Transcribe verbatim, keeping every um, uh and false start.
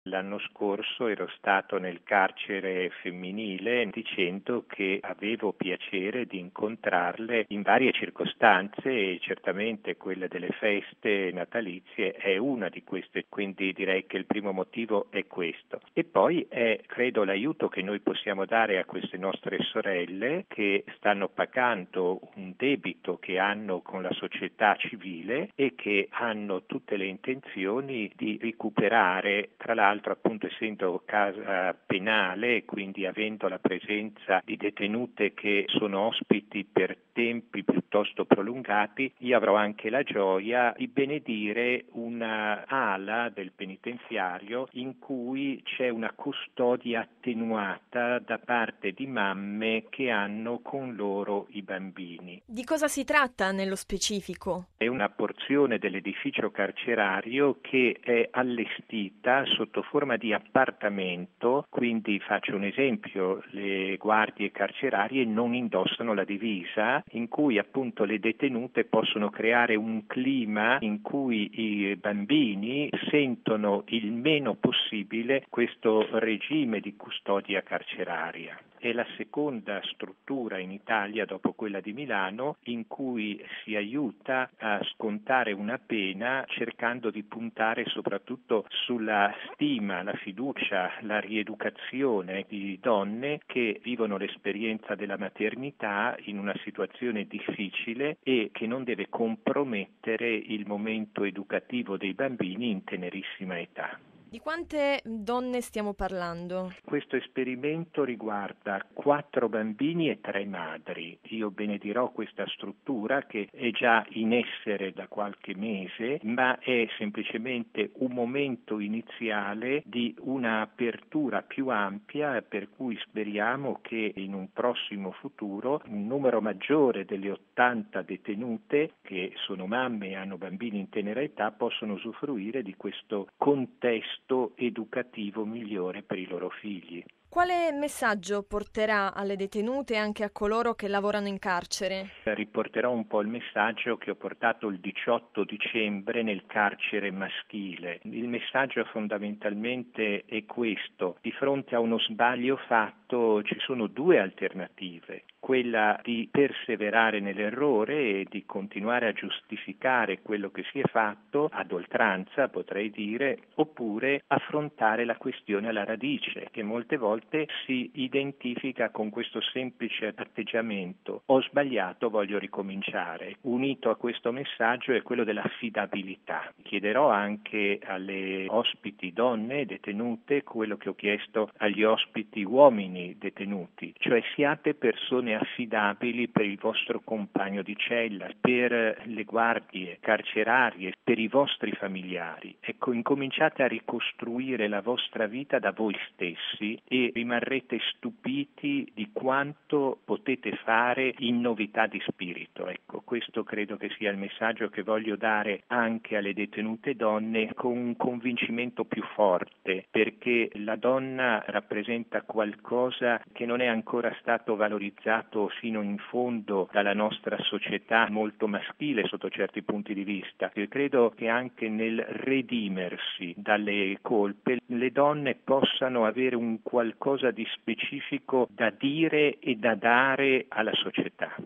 L'anno scorso ero stato nel carcere femminile dicendo che avevo piacere di incontrarle in varie circostanze e certamente quella delle feste natalizie è una di queste, quindi direi che il primo motivo è questo. E poi è, credo, l'aiuto che noi possiamo dare a queste nostre sorelle che stanno pagando un debito che hanno con la società civile e che hanno tutte le intenzioni di recuperare, tra l'altro appunto essendo casa penale, quindi avendo la presenza di detenute che sono ospiti per tempi piuttosto prolungati, io avrò anche la gioia di benedire una ala del penitenziario in cui c'è una custodia attenuata da parte di mamme che hanno con loro i bambini. Di cosa si tratta nello specifico? È una porzione dell'edificio carcerario che è allestita sotto forma di appartamento, quindi faccio un esempio, le guardie carcerarie non indossano la divisa, in cui appunto le detenute possono creare un clima in cui i bambini sentono il meno possibile questo regime di custodia carceraria. È la seconda struttura in Italia dopo quella di Milano in cui si aiuta a scontare una pena cercando di puntare soprattutto sulla stima, la fiducia, la rieducazione di donne che vivono l'esperienza della maternità in una situazione difficile e che non deve compromettere il momento educativo dei bambini in tenerissima età. Di quante donne stiamo parlando? Questo esperimento riguarda quattro bambini e tre madri. Io benedirò questa struttura che è già in essere da qualche mese, ma è semplicemente un momento iniziale di un'apertura più ampia per cui speriamo che in un prossimo futuro un numero maggiore delle ottanta detenute che sono mamme e hanno bambini in tenera età possono usufruire di questo contesto educativo migliore per i loro figli. Quale messaggio porterà alle detenute e anche a coloro che lavorano in carcere? Riporterò un po' il messaggio che ho portato il diciotto dicembre nel carcere maschile. Il messaggio fondamentalmente è questo: di fronte a uno sbaglio fatto ci sono due alternative. Quella di perseverare nell'errore e di continuare a giustificare quello che si è fatto ad oltranza, potrei dire, oppure affrontare la questione alla radice, che molte volte si identifica con questo semplice atteggiamento: ho sbagliato, voglio ricominciare. Unito a questo messaggio è quello dell'affidabilità. Chiederò anche alle ospiti donne detenute quello che ho chiesto agli ospiti uomini detenuti, cioè siate persone affidabili per il vostro compagno di cella, per le guardie carcerarie, per i vostri familiari. Ecco, incominciate a ricostruire la vostra vita da voi stessi e rimarrete stupiti di quanto potete fare in novità di spirito. Ecco, questo credo che sia il messaggio che voglio dare anche alle detenute donne con un convincimento più forte, perché la donna rappresenta qualcosa che non è ancora stato valorizzato fino in fondo dalla nostra società molto maschile sotto certi punti di vista. Io credo che anche nel redimersi dalle colpe le donne possano avere un qualcosa di specifico da dire e da dare alla società.